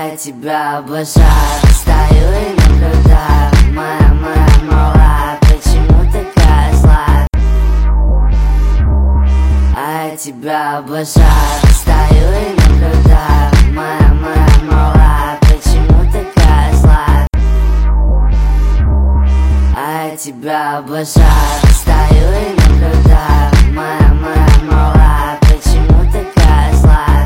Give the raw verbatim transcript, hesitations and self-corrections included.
А я тебя обожаю, стою и наблюдаю. Моя, моя малая, почему такая злая? А я тебя обожаю, стою и наблюдаю. Моя, моя малая, почему такая злая? А я тебя обожаю, стою и наблюдаю. Моя, моя малая.